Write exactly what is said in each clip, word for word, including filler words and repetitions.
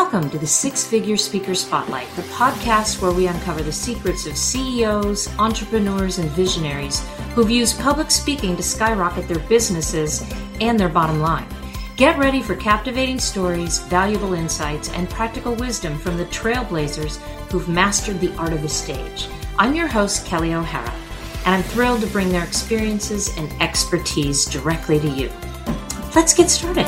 Welcome to the Six Figure Speaker Spotlight, the podcast where we uncover the secrets of C E Os, entrepreneurs, and visionaries who've used public speaking to skyrocket their businesses and their bottom line. Get ready for captivating stories, valuable insights, and practical wisdom from the trailblazers who've mastered the art of the stage. I'm your host, Kelly O'Hara, and I'm thrilled to bring their experiences and expertise directly to you. Let's get started.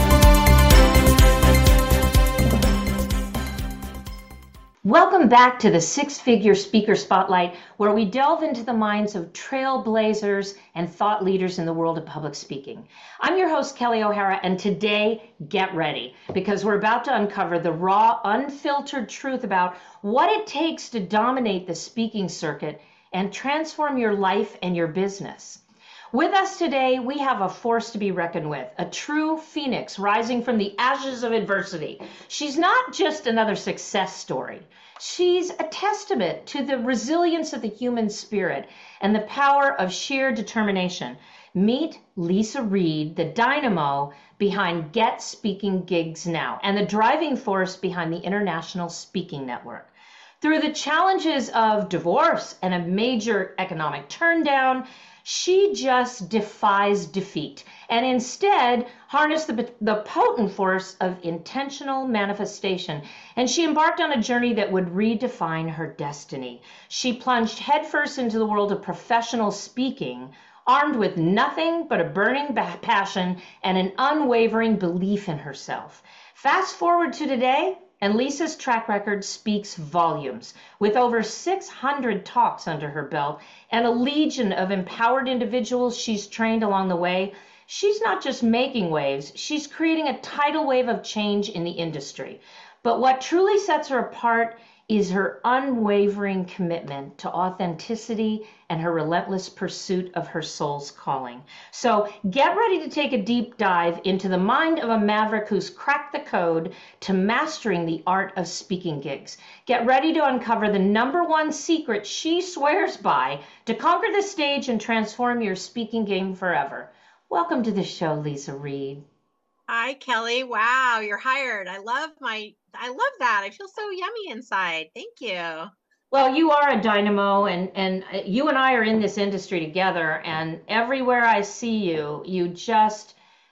Welcome back to the Six Figure Speaker Spotlight, where we delve into the minds of trailblazers and thought leaders in the world of public speaking. I'm your host, Kelly O'Hara, and today, get ready, because we're about to uncover the raw, unfiltered truth about what it takes to dominate the speaking circuit and transform your life and your business. With us today, we have a force to be reckoned with, a true phoenix rising from the ashes of adversity. She's not just another success story. She's a testament to the resilience of the human spirit and the power of sheer determination. Meet Lisa Reed, the dynamo behind Get Speaking Gigs Now and the driving force behind the International Speaking Network. Through the challenges of divorce and a major economic turndown, she just defies defeat and instead harnessed the, the potent force of intentional manifestation. And she embarked on a journey that would redefine her destiny. She plunged headfirst into the world of professional speaking, armed with nothing but a burning passion and an unwavering belief in herself. Fast forward to today, and Lisa's track record speaks volumes. With over six hundred talks under her belt and a legion of empowered individuals she's trained along the way, she's not just making waves, she's creating a tidal wave of change in the industry. But what truly sets her apart is her unwavering commitment to authenticity and her relentless pursuit of her soul's calling. So get ready to take a deep dive into the mind of a maverick who's cracked the code to mastering the art of speaking gigs. Get ready to uncover the number one secret she swears by to conquer the stage and transform your speaking game forever. Welcome to the show, Lisa Reed. Hi, Kelly. Wow, you're hired. I love my, I love that. I feel so yummy inside. Thank you. Well, you are a dynamo, and, and you and I are in this industry together, and everywhere I see you, you just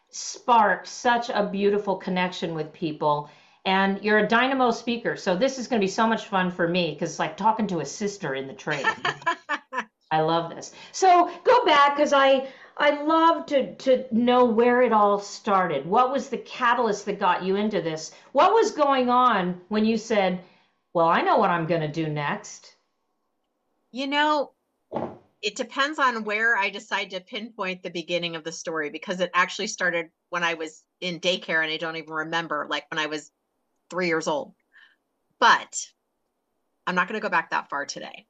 spark such a beautiful connection with people, and you're a dynamo speaker. So this is going to be so much fun for me, because it's like talking to a sister in the trade. I love this. So go back, because I... I love to, to know where it all started. What was the catalyst that got you into this? What was going on when you said, well, I know what I'm going to do next? You know, it depends on where I decide to pinpoint the beginning of the story, because it actually started when I was in daycare and I don't even remember, like when I was three years old. But I'm not going to go back that far today.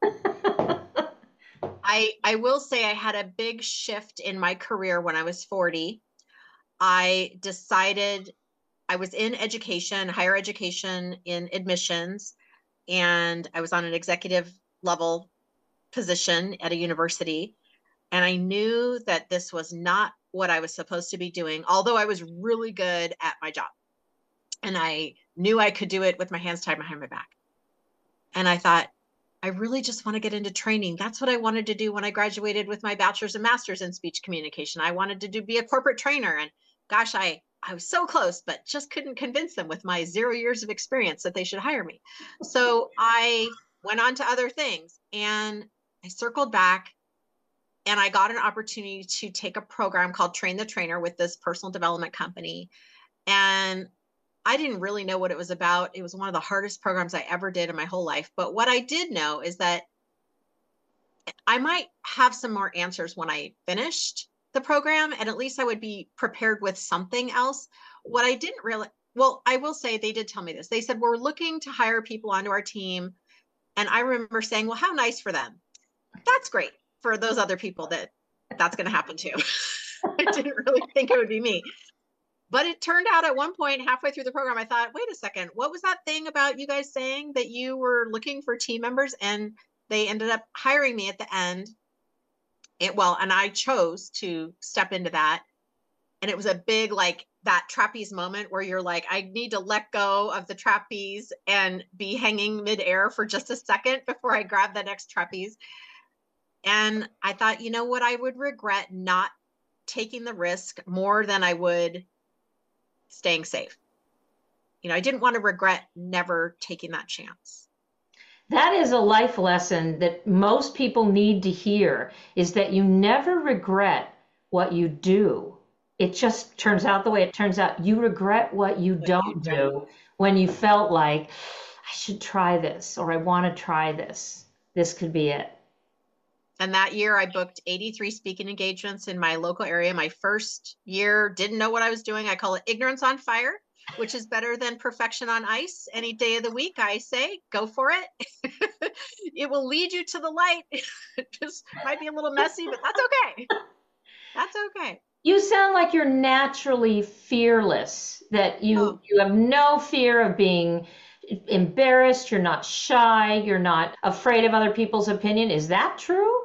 I, I will say I had a big shift in my career when I was forty. I decided I was in education, higher education in admissions, and I was on an executive level position at a university. And I knew that this was not what I was supposed to be doing, although I was really good at my job. And I knew I could do it with my hands tied behind my back. And I thought, I really just want to get into training. That's what I wanted to do when I graduated with my bachelor's and master's in speech communication. I wanted to do, be a corporate trainer. And gosh, I, I was so close, but just couldn't convince them with my zero years of experience that they should hire me. So I went on to other things, and I circled back, and I got an opportunity to take a program called Train the Trainer with this personal development company. And I didn't really know what it was about. It was one of the hardest programs I ever did in my whole life. But what I did know is that I might have some more answers when I finished the program, and at least I would be prepared with something else. What I didn't really, well, I will say they did tell me this. They said, we're looking to hire people onto our team. And I remember saying, well, how nice for them. That's great for those other people that that's going to happen to. I didn't really think it would be me. But it turned out at one point, halfway through the program, I thought, wait a second, what was that thing about you guys saying that you were looking for team members? And they ended up hiring me at the end. It, well, and I chose to step into that. And it was a big, like that trapeze moment where you're like, I need to let go of the trapeze and be hanging midair for just a second before I grab the next trapeze. And I thought, you know what, I would regret not taking the risk more than I would staying safe. You know, I didn't want to regret never taking that chance. That is a life lesson that most people need to hear, is that you never regret what you do. It just turns out the way it turns out. You regret what you What you don't don't. do when you felt like, I should try this, or I want to try this. This could be it. And that year I booked eighty-three speaking engagements in my local area. My first year, didn't know what I was doing. I call it ignorance on fire, which is better than perfection on ice. Any day of the week, I say, go for it. It will lead you to the light. It just might be a little messy, but that's okay. That's okay. You sound like you're naturally fearless, that you Oh, you have no fear of being embarrassed, you're not shy, you're not afraid of other people's opinion. Is that true?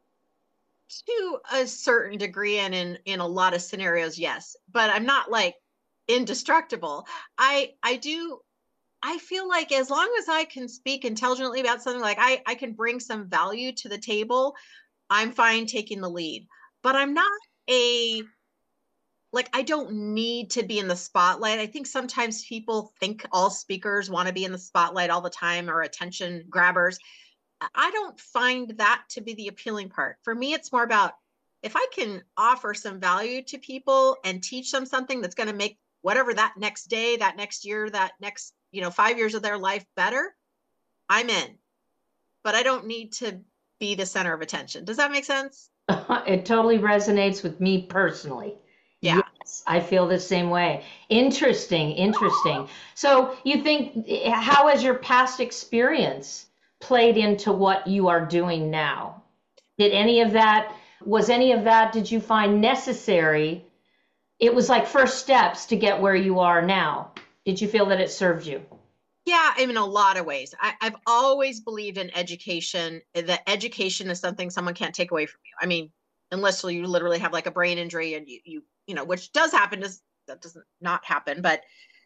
to a certain degree and in in a lot of scenarios, yes. But I'm not like indestructible. I I do I feel like as long as I can speak intelligently about something, like I I can bring some value to the table, I'm fine taking the lead. But I'm not a like I don't need to be in the spotlight. I think sometimes people think all speakers want to be in the spotlight all the time or attention grabbers. I don't find that to be the appealing part. For me, it's more about if I can offer some value to people and teach them something that's going to make whatever that next day, that next year, that next, you know, five years of their life better, I'm in. But I don't need to be the center of attention. Does that make sense? It totally resonates with me personally. Yeah. Yes, I feel the same way. Interesting, interesting. So you think, how has your past experience played into what you are doing now? Did any of that, was any of that, did you find necessary? It was like first steps to get where you are now. Did you feel that it served you? Yeah, I mean, a lot of ways. I, I've always believed in education, that education is something someone can't take away from you. I mean, unless you literally have like a brain injury and you, you, you know, which does happen, does that doesn't not happen, but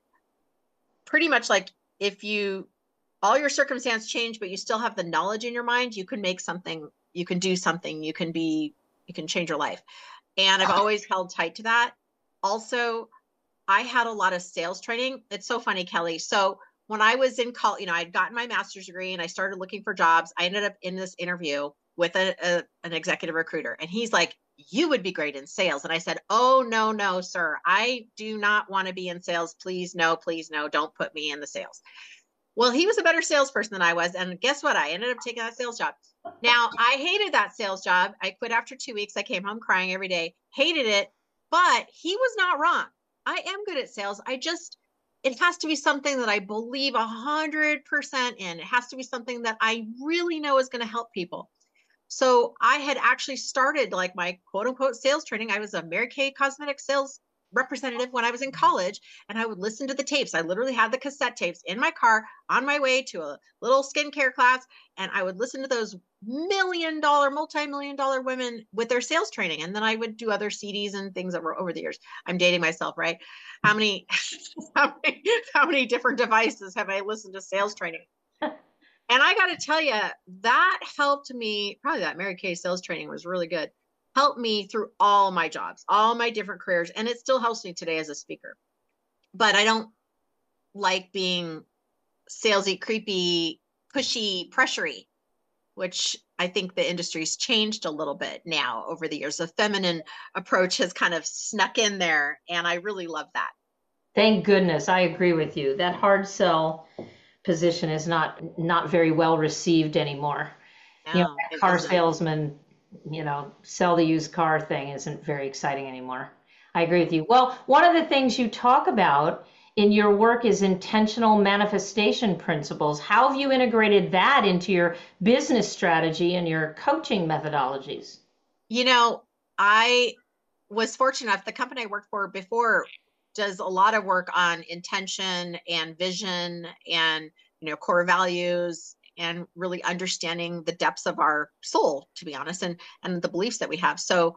pretty much like if you, all your circumstance change, but you still have the knowledge in your mind, you can make something, you can do something, you can be, you can change your life. And I've always held tight to that. Also, I had a lot of sales training. It's so funny, Kelly. So when I was in college, you know, I'd gotten my master's degree and I started looking for jobs. I ended up in this interview with a, a, an executive recruiter, and he's like, you would be great in sales. And I said, oh, no, no, sir. I do not want to be in sales. Please, no, please, no, don't put me in the sales. Well, he was a better salesperson than I was. And guess what? I ended up taking that sales job. Now, I hated that sales job. I quit after two weeks. I came home crying every day, hated it, but he was not wrong. I am good at sales. I just, it has to be something that I believe a hundred percent in. It has to be something that I really know is going to help people. So I had actually started like my quote unquote sales training. I was a Mary Kay cosmetic sales representative when I was in college, and I would listen to the tapes. I literally had the cassette tapes in my car on my way to a little skincare class, and I would listen to those million dollar, multi-million dollar women with their sales training. And then I would do other C Ds and things over, over the years. I'm dating myself, right? How many, how many, how many different devices have I listened to sales training? And I got to tell you, that helped me. Probably that Mary Kay sales training was really good. Helped me through all my jobs, all my different careers. And it still helps me today as a speaker. But I don't like being salesy, creepy, pushy, pressury, which I think the industry's changed a little bit now over the years. The feminine approach has kind of snuck in there. And I really love that. Thank goodness. I agree with you. That hard sell position is not not very well received anymore. You know, No, that it car isn't. salesman, you know, sell the used car thing isn't very exciting anymore. I agree with you. Well, one of the things you talk about in your work is intentional manifestation principles. How have you integrated that into your business strategy and your coaching methodologies? You know, I was fortunate enough, the company I worked for before does a lot of work on intention and vision and, you know, core values and really understanding the depths of our soul, to be honest, and and the beliefs that we have. So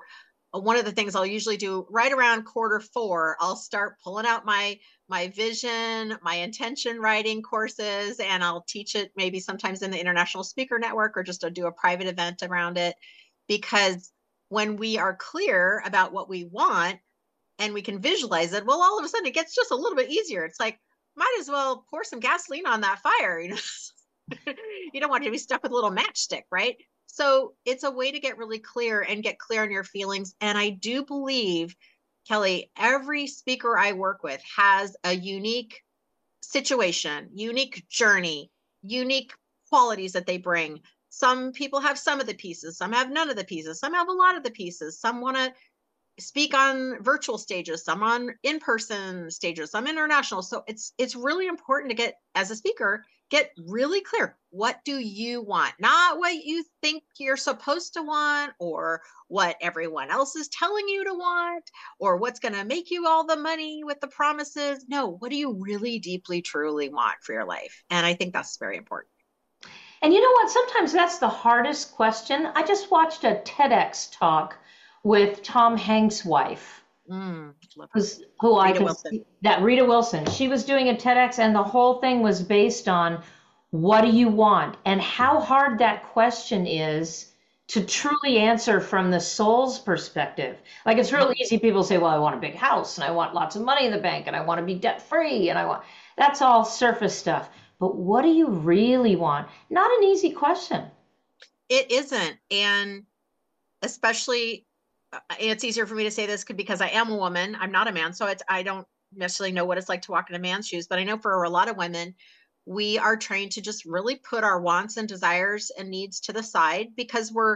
one of the things I'll usually do right around quarter four, I'll start pulling out my my vision, my intention writing courses, and I'll teach it maybe sometimes in the International Speaker Network or just to do a private event around it. Because when we are clear about what we want and we can visualize it, well, all of a sudden it gets just a little bit easier. It's like, might as well pour some gasoline on that fire, you know. You don't want to be stuck with a little matchstick, right? So it's a way to get really clear and get clear on your feelings. And I do believe, Kelly, every speaker I work with has a unique situation, unique journey, unique qualities that they bring. Some people have some of the pieces, some have none of the pieces, some have a lot of the pieces. Some want to speak on virtual stages, some on in-person stages, some international. So it's it's really important to get, as a speaker, get really clear. What do you want? Not what you think you're supposed to want, or what everyone else is telling you to want, or what's going to make you all the money with the promises. No, what do you really deeply, truly want for your life? And I think that's very important. And you know what? Sometimes that's the hardest question. I just watched a TEDx talk with Tom Hanks' wife, Mm, who's, who I Rita can Wilson. see, that Rita Wilson. She was doing a TEDx, and the whole thing was based on what do you want and how hard that question is to truly answer from the soul's perspective. Like, it's real easy. People say, well, I want a big house and I want lots of money in the bank and I want to be debt free and I want, that's all surface stuff. But what do you really want? Not an easy question. It isn't. And especially, it's easier for me to say this because I am a woman. I'm not a man. So it's, I don't necessarily know what it's like to walk in a man's shoes, but I know for a lot of women, we are trained to just really put our wants and desires and needs to the side because we're,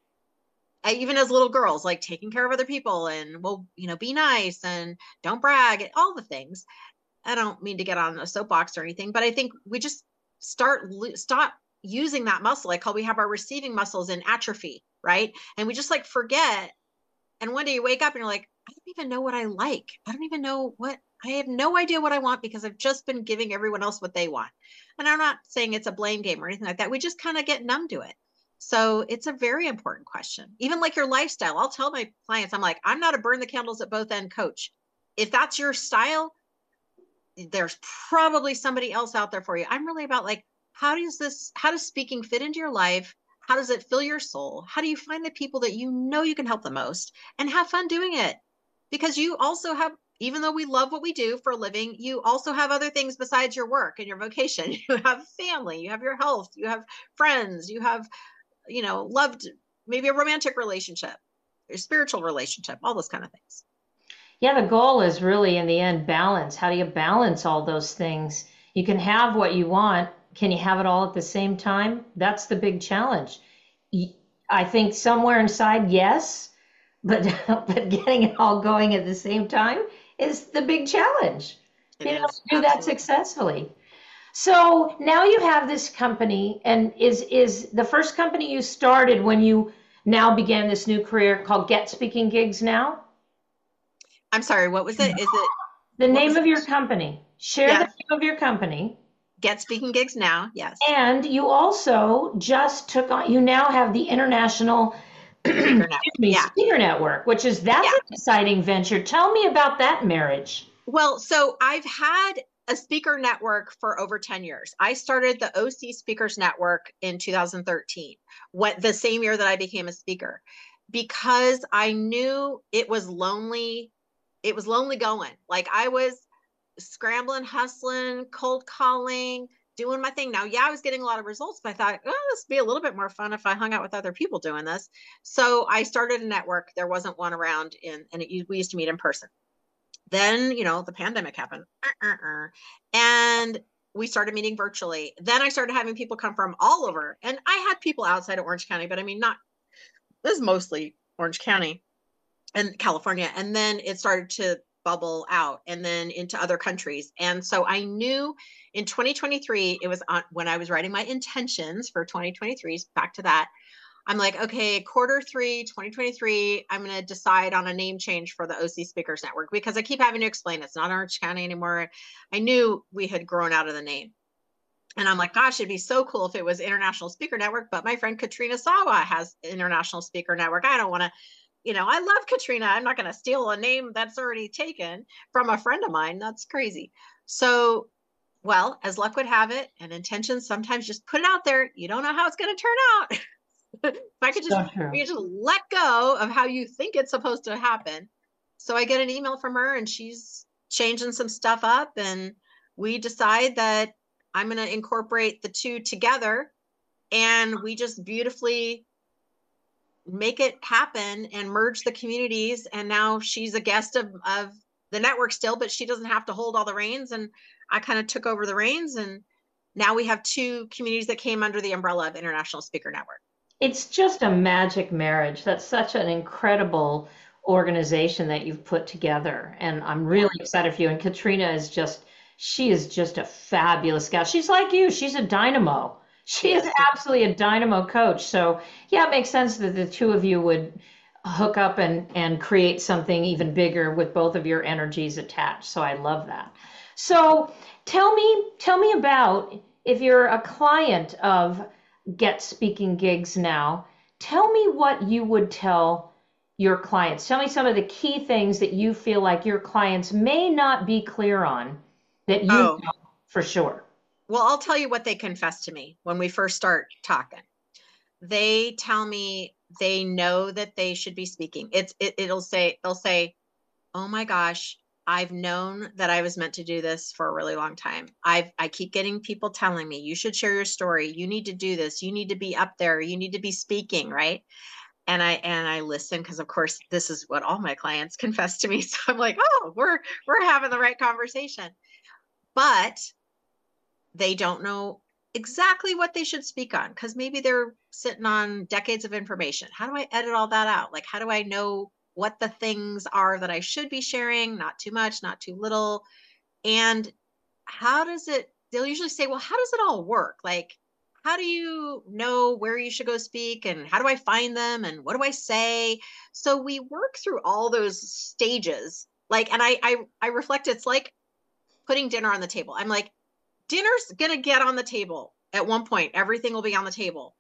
even as little girls, like taking care of other people and, well, you know, be nice and don't brag, all the things. I don't mean to get on a soapbox or anything, but I think we just start, stop using that muscle. I call, we have our receiving muscles in atrophy, right? And we just like forget. And one day you wake up and you're like, I don't even know what I like. I don't even know what, I have no idea what I want because I've just been giving everyone else what they want. And I'm not saying it's a blame game or anything like that. We just kind of get numb to it. So it's a very important question. Even like your lifestyle, I'll tell my clients, I'm like, I'm not a burn the candles at both end coach. If that's your style, there's probably somebody else out there for you. I'm really about like, how does this, how does speaking fit into your life? How does it fill your soul? How do you find the people that you know you can help the most and have fun doing it? Because you also have, even though we love what we do for a living, you also have other things besides your work and your vocation. You have family, you have your health, you have friends, you have, you know, loved, maybe a romantic relationship, a spiritual relationship, all those kind of things. Yeah, the goal is really in the end balance. How do you balance all those things? You can have what you want. Can you have it all at the same time? That's the big challenge. I think somewhere inside, yes, but but getting it all going at the same time is the big challenge. It You know, is, do that absolutely. successfully. So now you have this company, and is is the first company you started when you now began this new career called Get Speaking Gigs now? I'm sorry, what was it? Is it, The what name was it? of your company. Share the Yes. name of your company. Get Speaking Gigs Now. Yes. And you also just took on, you now have the International Speaker excuse Network. me, Yeah. Speaker Network, which is, that's Yeah. an exciting venture. Tell me about that marriage. Well, so I've had a speaker network for over ten years. I started the O C Speakers Network in two thousand thirteen, what, the same year that I became a speaker, because I knew it was lonely. It was lonely going. Like I was scrambling, hustling, cold calling, doing my thing. Now, yeah, I was getting a lot of results, but I thought, oh, this would be a little bit more fun if I hung out with other people doing this. So I started a network. There wasn't one around in, and it, we used to meet in person. Then, you know, the pandemic happened. Uh-uh-uh. And we started meeting virtually. Then I started having people come from all over. And I had people outside of Orange County, but I mean, not, this is mostly Orange County and California. And then it started to bubble out and then into other countries. And so I knew in twenty twenty-three, it was on, when I was writing my intentions for twenty twenty-three, back to that, I'm like, okay, quarter three, twenty twenty-three, I'm going to decide on a name change for the O C Speakers Network because I keep having to explain it's not Orange County anymore. I knew we had grown out of the name. And I'm like, gosh, it'd be so cool if it was International Speaker Network, but my friend Katrina Sawa has International Speaker Network. I don't want to you know, I love Katrina. I'm not going to steal a name that's already taken from a friend of mine. That's crazy. So, well, as luck would have it, and intentions sometimes just put it out there. You don't know how it's going to turn out. If I could just, So true. you just let go of how you think it's supposed to happen. So I get an email from her and she's changing some stuff up, and we decide that I'm going to incorporate the two together, and we just beautifully make it happen and merge the communities. And now she's a guest of, of the network still, but she doesn't have to hold all the reins. And I kind of took over the reins, and now we have two communities that came under the umbrella of International Speaker Network. It's just a magic marriage. That's such an incredible organization that you've put together. And I'm really excited for you. And Katrina is just, she is just a fabulous gal. She's like you, she's a dynamo. She is absolutely a dynamo coach. So yeah, it makes sense that the two of you would hook up and, and create something even bigger with both of your energies attached. So I love that. So tell me, tell me about, if you're a client of Get Speaking Gigs now, tell me what you would tell your clients. Tell me some of the key things that you feel like your clients may not be clear on that you Oh, know for sure. well, I'll tell you what they confess to me when we first start talking. They tell me they know that they should be speaking. It's it, it'll say they'll say, "Oh my gosh, I've known that I was meant to do this for a really long time. I've I keep getting people telling me, you should share your story. You need to do this. You need to be up there. You need to be speaking, right?" And I and I listen, because of course this is what all my clients confess to me. So I'm like, "Oh, we're we're having the right conversation." But they don't know exactly what they should speak on, because maybe they're sitting on decades of information. How do I edit all that out? Like, how do I know what the things are that I should be sharing? Not too much, not too little. And how does it, they'll usually say, well, how does it all work? Like, how do you know where you should go speak? And how do I find them? And what do I say? So we work through all those stages. Like, and I, I, I reflect, it's like putting dinner on the table. I'm like, dinner's going to get on the table at one point. Everything will be on the table.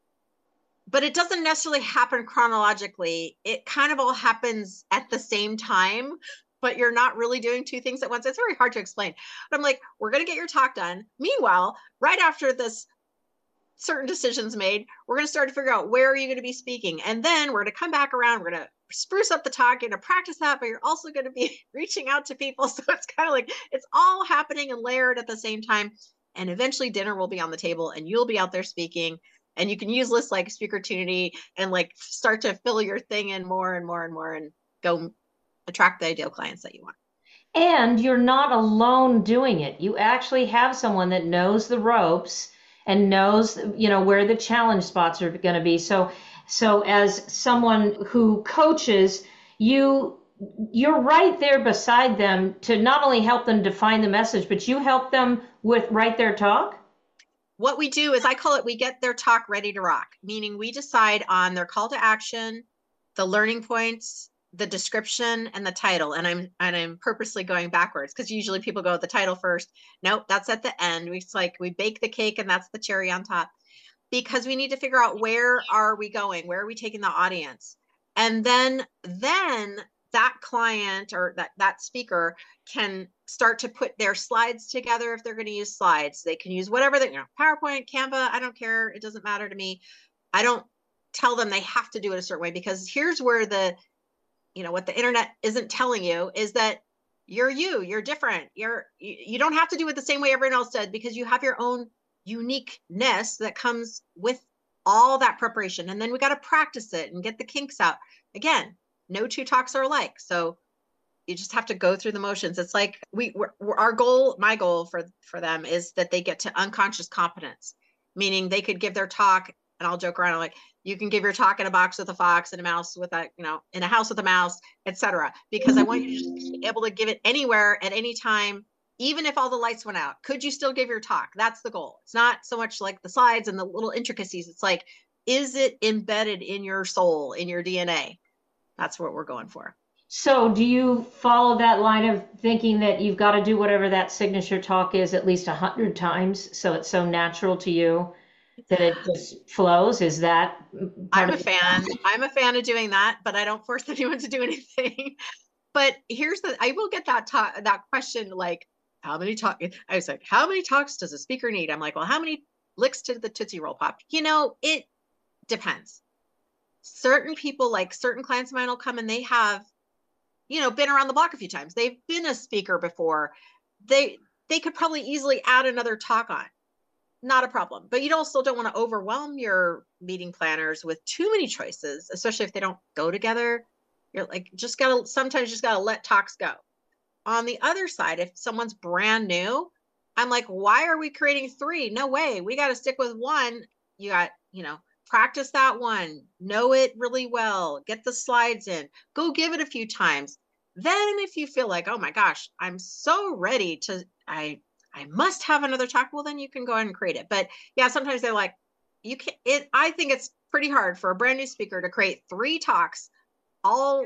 But it doesn't necessarily happen chronologically. It kind of all happens at the same time, but you're not really doing two things at once. It's very hard to explain. But I'm like, we're going to get your talk done. Meanwhile, right after this certain decisions made, we're going to start to figure out where are you going to be speaking. And then we're going to come back around. We're going to spruce up the talk. You're going to practice that, but you're also going to be reaching out to people. So it's kind of like it's all happening and layered at the same time. And eventually dinner will be on the table and you'll be out there speaking. And you can use lists like Speakertunity and like start to fill your thing in more and more and more and go attract the ideal clients that you want. And you're not alone doing it. You actually have someone that knows the ropes and knows, you know, where the challenge spots are going to be. So, so as someone who coaches, you you're right there beside them to not only help them define the message, but you help them with write their talk. What we do is I call it, we get their talk ready to rock, meaning we decide on their call to action, the learning points, the description, and the title. And I'm and I'm purposely going backwards, because usually people go with the title first. Nope, that's at the end. We it's like we bake the cake and that's the cherry on top, because we need to figure out where are we going, where are we taking the audience, and then then that client or that that speaker can start to put their slides together. If they're going to use slides, they can use whatever they, you know, PowerPoint, Canva, I don't care. It doesn't matter to me. I don't tell them they have to do it a certain way, because here's where the, you know, what the internet isn't telling you is that you're you, you're different. You're, you, you don't have to do it the same way everyone else did, because you have your own uniqueness that comes with all that preparation. And then we got to practice it and get the kinks out. Again, no two talks are alike. So you just have to go through the motions. It's like we, we're, we're, our goal, my goal for, for them is that they get to unconscious competence, meaning they could give their talk, and I'll joke around, I'm like, you can give your talk in a box with a fox and a mouse with a, you know, in a house with a mouse, et cetera. Because I want you to just be able to give it anywhere at any time, even if all the lights went out. Could you still give your talk? That's the goal. It's not so much like the slides and the little intricacies. It's like, is it embedded in your soul, in your D N A? That's what we're going for. So do you follow that line of thinking that you've got to do whatever that signature talk is at least a hundred times, so it's so natural to you? that it just flows? Is that part I'm of a it? fan. I'm a fan of doing that, but I don't force anyone to do anything. But here's the, I will get that talk, that question like, how many talk? I was like, how many talks does a speaker need? I'm like, well, how many licks to the Tootsie Roll Pop? You know, it depends. Certain people, like certain clients of mine will come and they have, you know, been around the block a few times. They've been a speaker before. They, they could probably easily add another talk on. Not a problem. But you also don't want to overwhelm your meeting planners with too many choices, especially if they don't go together. You're like, just gotta, sometimes just gotta let talks go. On the other side, if someone's brand new, I'm like, why are we creating three? No way. We got to stick with one. You got, you know, practice that one, know it really well, get the slides in, go give it a few times. Then if you feel like, oh my gosh, I'm so ready to, I, I must have another talk. Well, then you can go ahead and create it. But yeah, sometimes they're like, you can it, I think it's pretty hard for a brand new speaker to create three talks all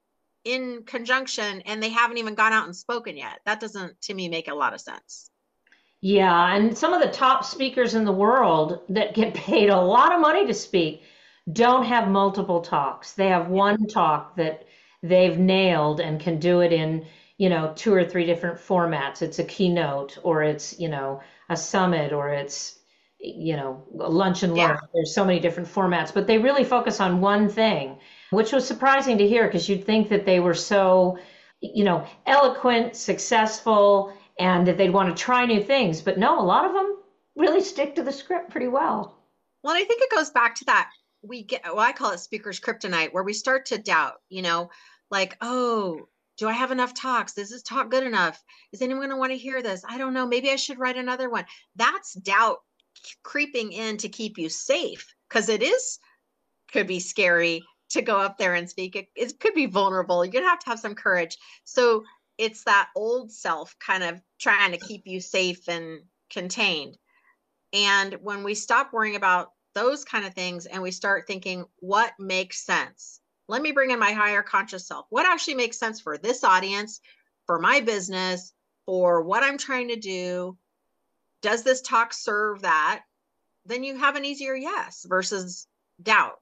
in conjunction and they haven't even gone out and spoken yet. That doesn't, to me, make a lot of sense. Yeah, and some of the top speakers in the world that get paid a lot of money to speak don't have multiple talks. They have Yeah. one talk that they've nailed and can do it in, you know, two or three different formats. It's a keynote, or it's, you know, a summit, or it's, you know, a lunch and Yeah. learn. There's so many different formats, but they really focus on one thing, which was surprising to hear because you'd think that they were so, you know, eloquent, successful, and that they'd want to try new things. But no, a lot of them really stick to the script pretty well. Well, I think it goes back to that. We get, well, I call it speaker's kryptonite, where we start to doubt, you know, like, oh, do I have enough talks? Is this talk good enough? Is anyone going to want to hear this? I don't know. Maybe I should write another one. That's doubt creeping in to keep you safe because it is, could be scary to go up there and speak. It, it could be vulnerable. You're going to have to have some courage. So it's that old self kind of trying to keep you safe and contained. And when we stop worrying about those kind of things and we start thinking, what makes sense? Let me bring in my higher conscious self. What actually makes sense for this audience, for my business, for what I'm trying to do? Does this talk serve that? Then you have an easier yes versus doubt.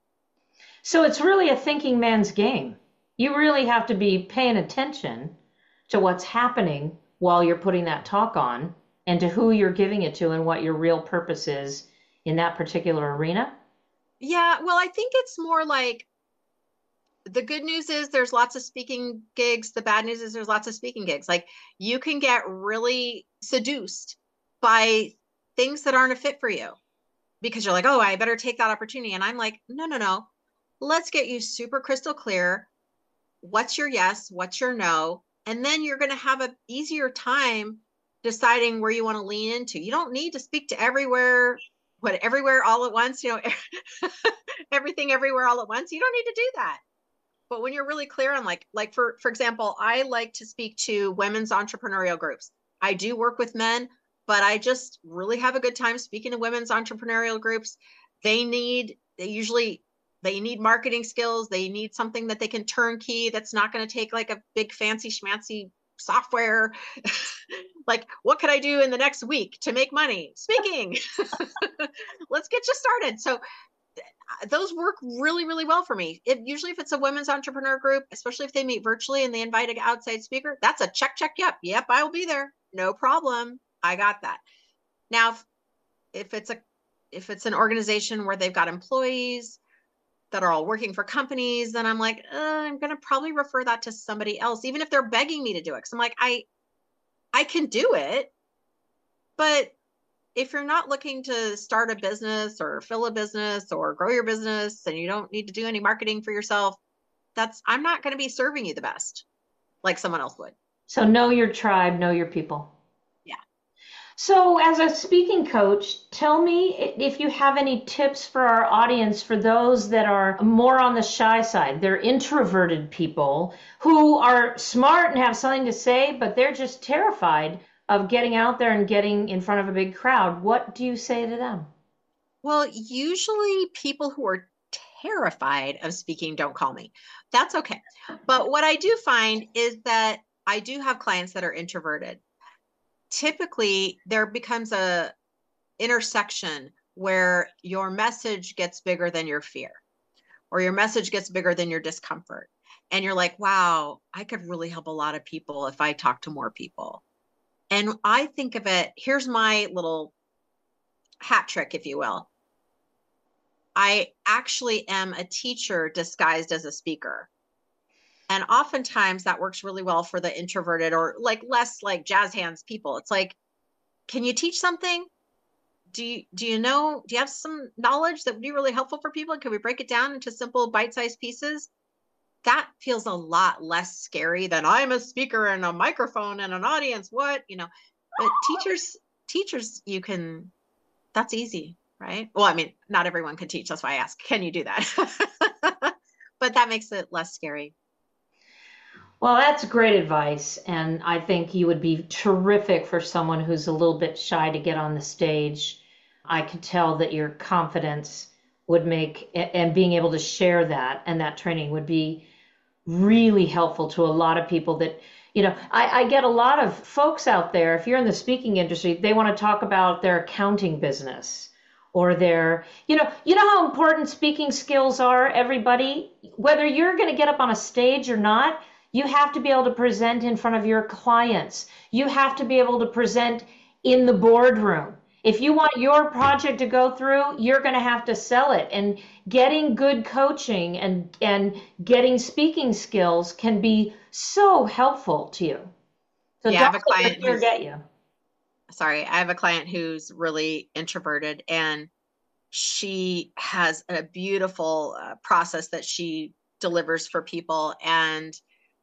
So it's really a thinking man's game. You really have to be paying attention to what's happening while you're putting that talk on, and to who you're giving it to, and what your real purpose is in that particular arena. Yeah, well, I think it's more like the good news is there's lots of speaking gigs. The bad news is there's lots of speaking gigs. Like you can get really seduced by things that aren't a fit for you because you're like, oh, I better take that opportunity. And I'm like, no, no, no. Let's get you super crystal clear. What's your yes? What's your no? And then you're going to have an easier time deciding where you want to lean into. You don't need to speak to everywhere, what everywhere all at once, you know, everything everywhere all at once. You don't need to do that. But when you're really clear on like, like for, for example, I like to speak to women's entrepreneurial groups. I do work with men, but I just really have a good time speaking to women's entrepreneurial groups. They need, they usually, they need marketing skills. They need something that they can turnkey that's not going to take like a big fancy schmancy software. Like, what could I do in the next week to make money? Speaking. Let's get you started. So those work really, really well for me. It usually, if it's a women's entrepreneur group, especially if they meet virtually and they invite an outside speaker, that's a check, check. Yep. Yep. I will be there. No problem. I got that. Now, if, if it's a, if it's an organization where they've got employees that are all working for companies, then I'm like, uh, I'm going to probably refer that to somebody else, even if they're begging me to do it. Cause I'm like, I, I can do it, but if you're not looking to start a business or fill a business or grow your business and you don't need to do any marketing for yourself, that's, I'm not going to be serving you the best like someone else would. So know your tribe, know your people. Yeah. So, as a speaking coach, tell me if you have any tips for our audience, for those that are more on the shy side. They're introverted people who are smart and have something to say, but they're just terrified of getting out there and getting in front of a big crowd. What do you say to them? Well, usually people who are terrified of speaking don't call me. That's okay. But what I do find is that I do have clients that are introverted. Typically, there becomes a intersection where your message gets bigger than your fear, or your message gets bigger than your discomfort. And you're like, wow, I could really help a lot of people if I talk to more people. And I think of it, here's my little hat trick, if you will. I actually am a teacher disguised as a speaker. And oftentimes that works really well for the introverted or like less like jazz hands people. It's like, can you teach something? Do you, do you know, do you have some knowledge that would be really helpful for people? Can we break it down into simple bite-sized pieces? That feels a lot less scary than I'm a speaker and a microphone and an audience. What, you know, but teachers, teachers, you can, that's easy, right? Well, I mean, not everyone can teach. That's why I ask, can you do that? But that makes it less scary. Well, that's great advice. And I think you would be terrific for someone who's a little bit shy to get on the stage. I could tell that your confidence would make, and being able to share that and that training would be really helpful to a lot of people that, you know, I, I get a lot of folks out there, if you're in the speaking industry, they want to talk about their accounting business or their, you know, you know how important speaking skills are, everybody, whether you're going to get up on a stage or not, you have to be able to present in front of your clients. You have to be able to present in the boardroom. If you want your project to go through, you're going to have to sell it. And getting good coaching and, and getting speaking skills can be so helpful to you. So Yeah, I have don't a let client your fear who's, get you. sorry, I have a client who's really introverted, and she has a beautiful uh, process that she delivers for people. And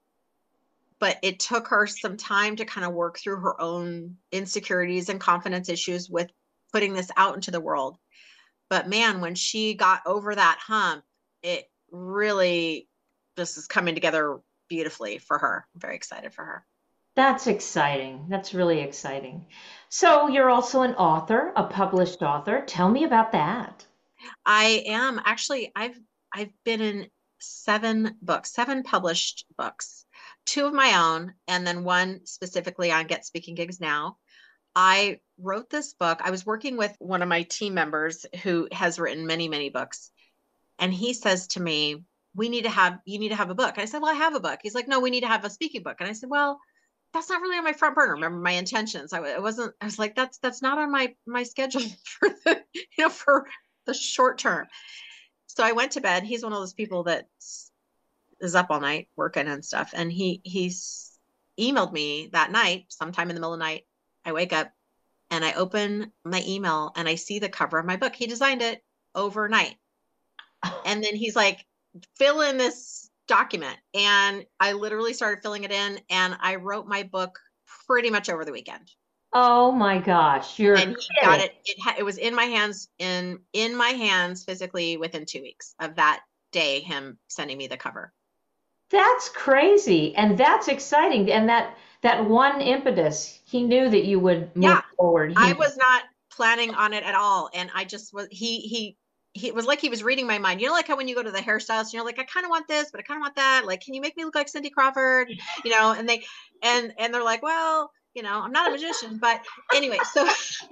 but it took her some time to kind of work through her own insecurities and confidence issues with putting this out into the world. But man, when she got over that hump, it really just is coming together beautifully for her. I'm very excited for her. That's exciting. That's really exciting. So you're also an author, a published author. Tell me about that. I am actually, I've I've been in seven books, seven published books, two of my own, and then one specifically on Get Speaking Gigs Now. I wrote this book. I was working with one of my team members who has written many, many books. And he says to me, we need to have, you need to have a book. And I said, well, I have a book. He's like, no, we need to have a speaking book. And I said, well, that's not really on my front burner. Remember my intentions. I, I wasn't, I was like, that's, that's not on my, my schedule for the, you know, for the short term. So I went to bed. He's one of those people that is up all night working and stuff. And he, he's emailed me that night, sometime in the middle of the night. I wake up and I open my email and I see the cover of my book. He designed it overnight. And then he's like, fill in this document. And I literally started filling it in, and I wrote my book pretty much over the weekend. Oh my gosh, you're And he got it. It, ha- it was in my hands in, in my hands physically within two weeks of that day, him sending me the cover. That's crazy. And that's exciting. And that that one impetus, he knew that you would move Yeah, forward. He, I was not planning on it at all. And I just was, he, he, he it was like he was reading my mind. You know, like how when you go to the hairstylist, and you're like, I kind of want this, but I kind of want that. Like, can you make me look like Cindy Crawford? You know, and they, and, and they're like, well, you know, I'm not a magician, but anyway, so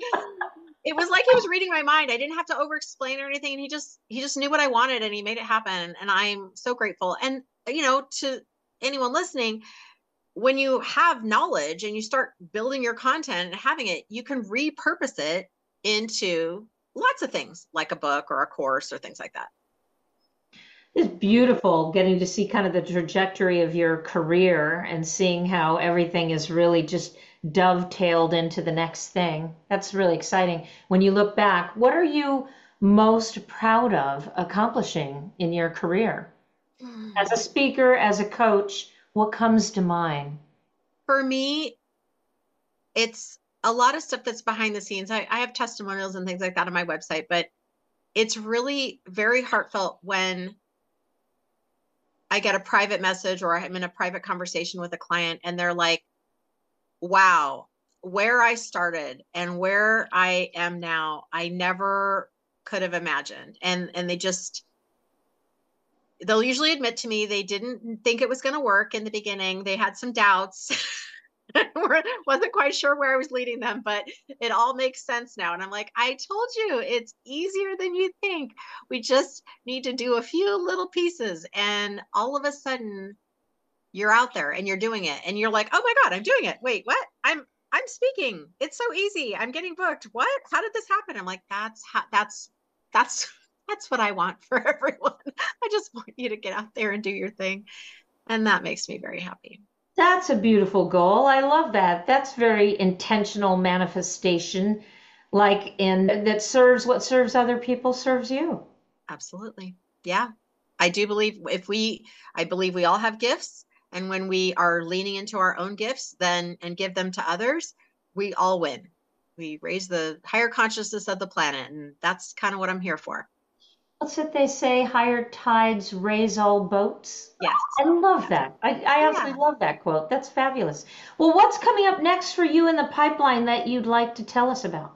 it was like he was reading my mind. I didn't have to over explain or anything. And he just, he just knew what I wanted, and he made it happen. And I'm so grateful. And, you know, to anyone listening, when you have knowledge and you start building your content and having it, you can repurpose it into lots of things like a book or a course or things like that. it's beautiful getting to see kind of the trajectory of your career and seeing how everything is really just dovetailed into the next thing. That's really exciting. When you look back, what are you most proud of accomplishing in your career? As a speaker, as a coach, what comes to mind? For me, it's a lot of stuff that's behind the scenes. I, I have testimonials and things like that on my website, but it's really very heartfelt when I get a private message or I'm in a private conversation with a client and they're like, wow, where I started and where I am now, I never could have imagined. And, and they just, they'll usually admit to me they didn't think it was going to work in the beginning. They had some doubts. Wasn't quite sure where I was leading them, but it all makes sense now. And I'm like, I told you it's easier than you think. We just need to do a few little pieces. And all of a sudden, you're out there and you're doing it. And you're like, oh my God, I'm doing it. Wait, what? I'm I'm speaking. It's so easy. I'm getting booked. What? How did this happen? I'm like, that's how that's that's that's what I want for everyone. I just want you to get out there and do your thing. And that makes me very happy. That's a beautiful goal. I love that. That's very intentional manifestation, like in that serves what serves other people serves you. Absolutely. Yeah. I do believe if we, I believe we all have gifts. And when we are leaning into our own gifts, then and give them to others, we all win. We raise the higher consciousness of the planet. And that's kind of what I'm here for. What's it they say? Higher tides raise all boats. Yes. I love that. I, I absolutely Yeah. love that quote. That's fabulous. Well, what's coming up next for you in the pipeline that you'd like to tell us about?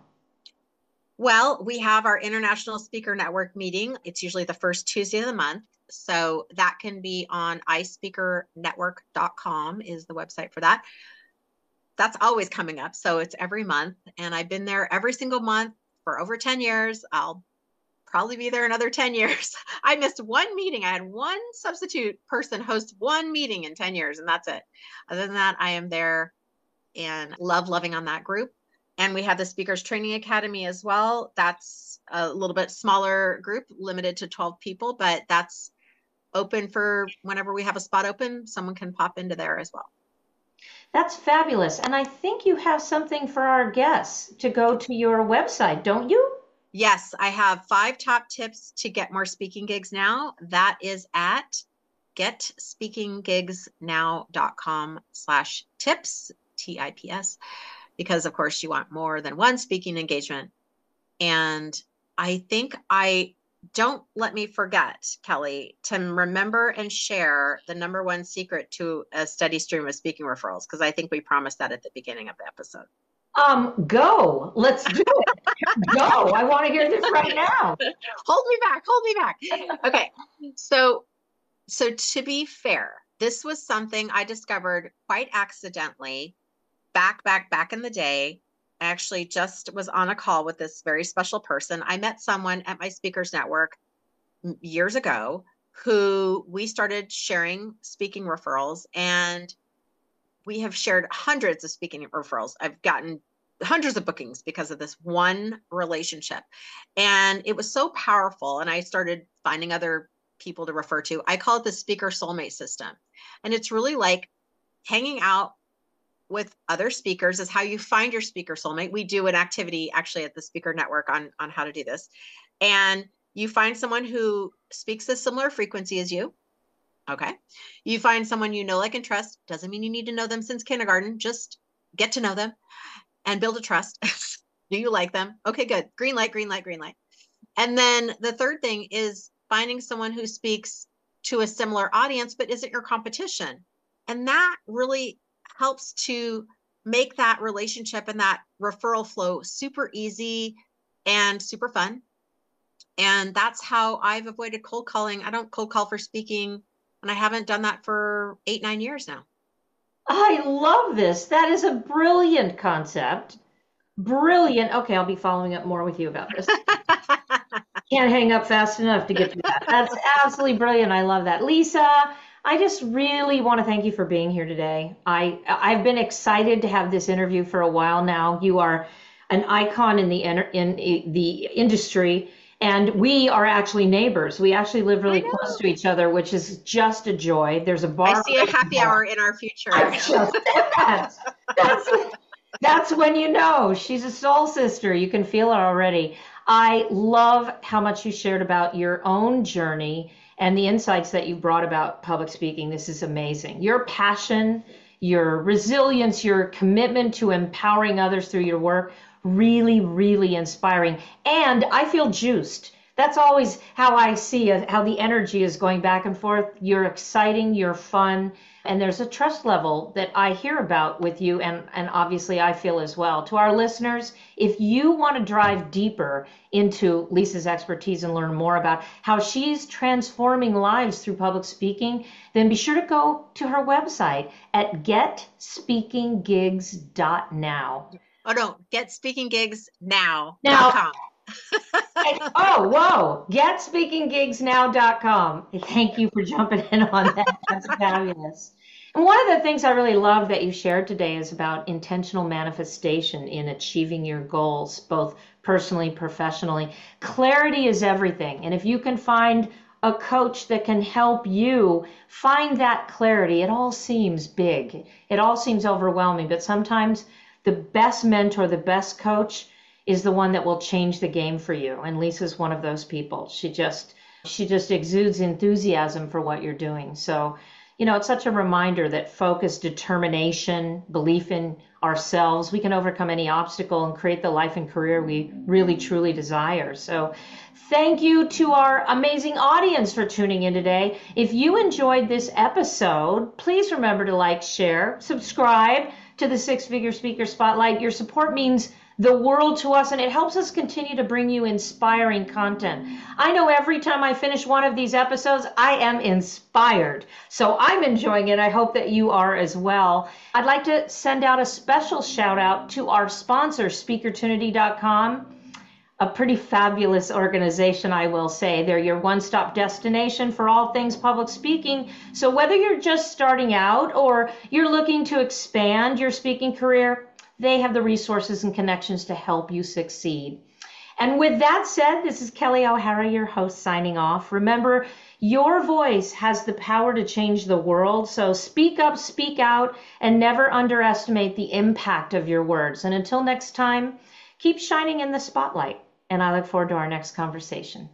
Well, we have our International Speaker Network meeting. It's usually the first Tuesday of the month. So that can be on i speaker network dot com is the website for that. That's always coming up. So it's every month. And I've been there every single month for over ten years. I'll probably be there another ten years. I missed one meeting. I had one substitute person host one meeting in ten years, and that's it. Other than that, I am there and love loving on that group. And we have the Speakers Training Academy as well. That's a little bit smaller group, limited to twelve people, but that's open for whenever we have a spot open, someone can pop into there as well. That's fabulous. And I think you have something for our guests to go to your website, don't you? Yes, I have five top tips to get more speaking gigs now. That is at get speaking gigs now dot com slash tips, T I P S, because of course you want more than one speaking engagement. And I think I don't let me forget, Kelly, to remember and share the number one secret to a steady stream of speaking referrals, because I think we promised that at the beginning of the episode. Um, go. Let's do it. Go. I want to hear this right now. Hold me back. Hold me back. Okay. So, so to be fair, this was something I discovered quite accidentally back, back, back in the day. I actually just was on a call with this very special person. I met someone at my speakers network years ago who we started sharing speaking referrals, and we have shared hundreds of speaking referrals. I've gotten hundreds of bookings because of this one relationship. And it was so powerful. And I started finding other people to refer to. I call it the speaker soulmate system. And it's really like hanging out with other speakers is how you find your speaker soulmate. We do an activity actually at the Speaker Network on, on how to do this. And you find someone who speaks a similar frequency as you. Okay. You find someone you know, like, and trust. Doesn't mean you need to know them since kindergarten. Just get to know them and build a trust. Do you like them? Okay, good. Green light, green light, green light. And then the third thing is finding someone who speaks to a similar audience, but isn't your competition. And that really helps to make that relationship and that referral flow super easy and super fun. And that's how I've avoided cold calling. I don't cold call for speaking, and I haven't done that for eight, nine years now. I love this. That is a brilliant concept. Brilliant. Okay, I'll be following up more with you about this. Can't hang up fast enough to get to that. That's absolutely brilliant. I love that. Lisa, I just really want to thank you for being here today. I, I've been excited to have this interview for a while now. You are an icon in the in the industry, and we are actually neighbors. We actually live really close to each other, which is just a joy. There's a bar. I see a happy hour in our future. I just said that. That's, that's when you know she's a soul sister. You can feel it already. I love how much you shared about your own journey and the insights that you brought about public speaking. This is amazing. Your passion, your resilience, your commitment to empowering others through your work, really, really inspiring. And I feel juiced. That's always how I see it, how the energy is going back and forth. You're exciting, you're fun. And there's a trust level that I hear about with you, and, and obviously I feel as well. To our listeners, if you want to drive deeper into Lisa's expertise and learn more about how she's transforming lives through public speaking, then be sure to go to her website at get speaking gigs dot now. Oh, no, get speaking gigs now. Now. Oh, whoa. get speaking gigs now dot com. Thank you for jumping in on that. That's fabulous. And one of the things I really love that you shared today is about intentional manifestation in achieving your goals, both personally, professionally. Clarity is everything. And if you can find a coach that can help you find that clarity, it all seems big. It all seems overwhelming. But sometimes the best mentor, the best coach is the one that will change the game for you. And Lisa's one of those people. She just, she just exudes enthusiasm for what you're doing. So, you know, it's such a reminder that focus, determination, belief in ourselves, we can overcome any obstacle and create the life and career we really, truly desire. So thank you to our amazing audience for tuning in today. If you enjoyed this episode, please remember to like, share, subscribe to the Six Figure Speaker Spotlight. Your support means the world to us, and it helps us continue to bring you inspiring content. I know every time I finish one of these episodes, I am inspired. So I'm enjoying it. I hope that you are as well. I'd like to send out a special shout out to our sponsor, speaker tunity dot com. A pretty fabulous organization, I will say. They're your one-stop destination for all things public speaking. So whether you're just starting out or you're looking to expand your speaking career, they have the resources and connections to help you succeed. And with that said, this is Kelly O'Hara, your host, signing off. Remember, your voice has the power to change the world. So speak up, speak out, and never underestimate the impact of your words. And until next time, keep shining in the spotlight. And I look forward to our next conversation.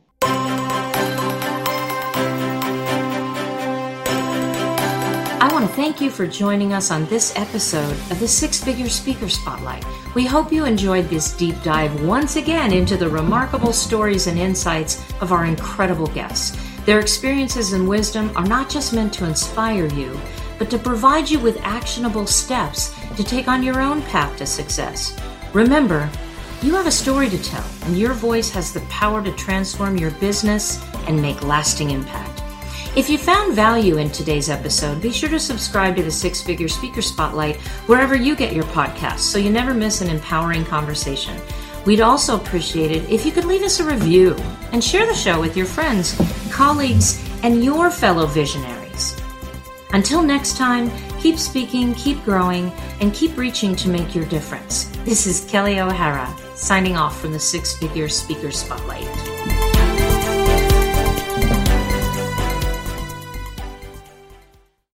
I want to thank you for joining us on this episode of the Six Figure Speaker Spotlight. We hope you enjoyed this deep dive once again into the remarkable stories and insights of our incredible guests. Their experiences and wisdom are not just meant to inspire you, but to provide you with actionable steps to take on your own path to success. Remember, you have a story to tell, and your voice has the power to transform your business and make lasting impact. If you found value in today's episode, be sure to subscribe to the Six Figure Speaker Spotlight wherever you get your podcasts so you never miss an empowering conversation. We'd also appreciate it if you could leave us a review and share the show with your friends, colleagues, and your fellow visionaries. Until next time, keep speaking, keep growing, and keep reaching to make your difference. This is Kelly O'Hara, signing off from the Six Figure Speaker Spotlight.